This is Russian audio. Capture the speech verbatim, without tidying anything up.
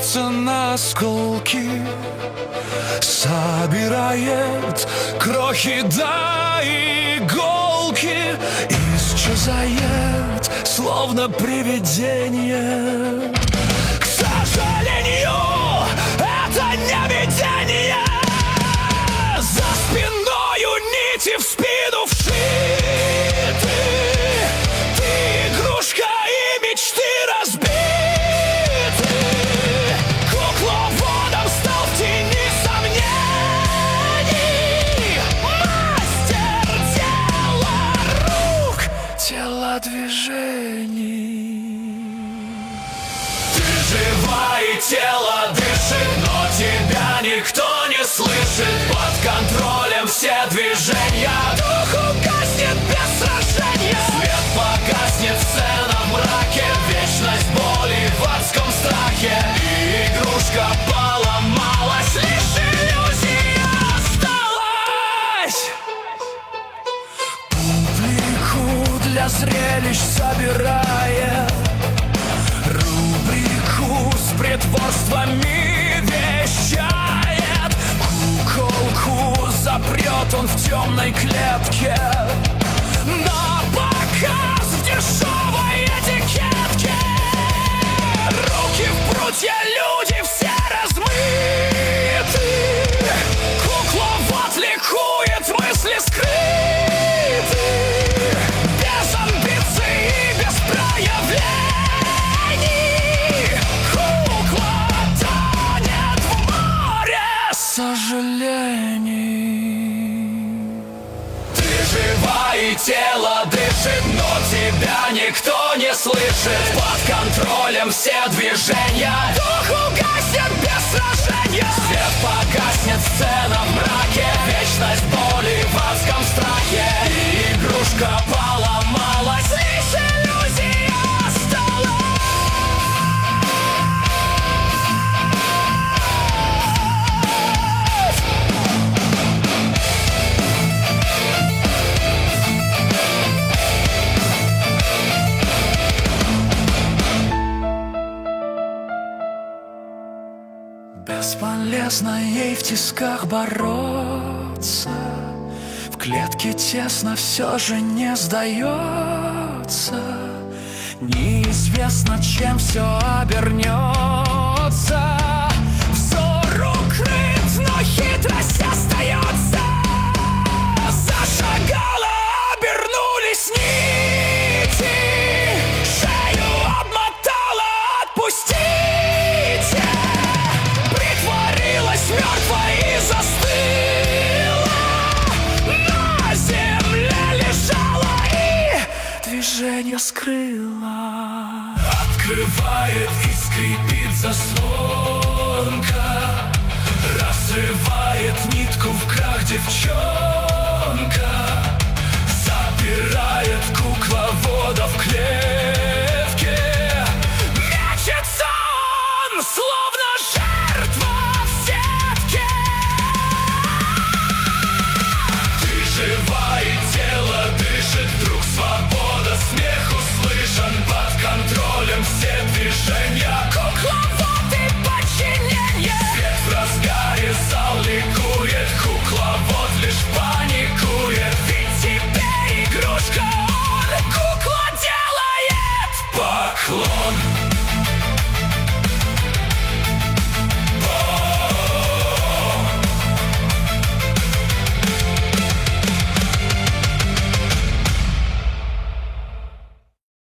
разбивается на осколки, собирает крохи до иголки, исчезает, словно привидение. К сожалению, это не видение. За спиною нити в спину вшиты. Ты игрушка и мечты разбиты. Кукловодом стал в тени сомнений. Мастер тела рук, тела движений. Ты жива и тело дышит, но тебя никто не слышит. Под контролем все движения. Дух угаснет без сражения. Свет погаснет, сцена в мраке. Вечность боли в адском страхе. И игрушка поломалась, лишь иллюзия осталась. Публику для зрелищ собирая, рубрику с притворствами вещает. Куколку запрет он в темной клетке, на показ в дешевой этикетке. Руки в прутья, люди все размыты. Кукловод ликует, мысли скрыты. Без амбиций и без проявлений. Кукла тонет в море сожалений. Ты жива и тело дышит, но тебя никто не слышит. Под контролем все движения. Дух угаснет без сражения. Свет погаснет, сцена в мраке. Вечность боли в адском страхе. И игрушка поломалась, лишь иллюзия осталась. Бесполезно ей в тисках бороться. В клетке тесно, все же не сдается. Неизвестно, чем все обернется. Взор укрыт, но хитрость остается. Зашагала, обернулись нити. Шею обмотала, отпустите. Притворилась мертвой и застыла. На земле лежала и движение скрыла. Открывает и скрипит заслонка. Разрывает нитку в крах девчонка. Запирает кукловода в клетку.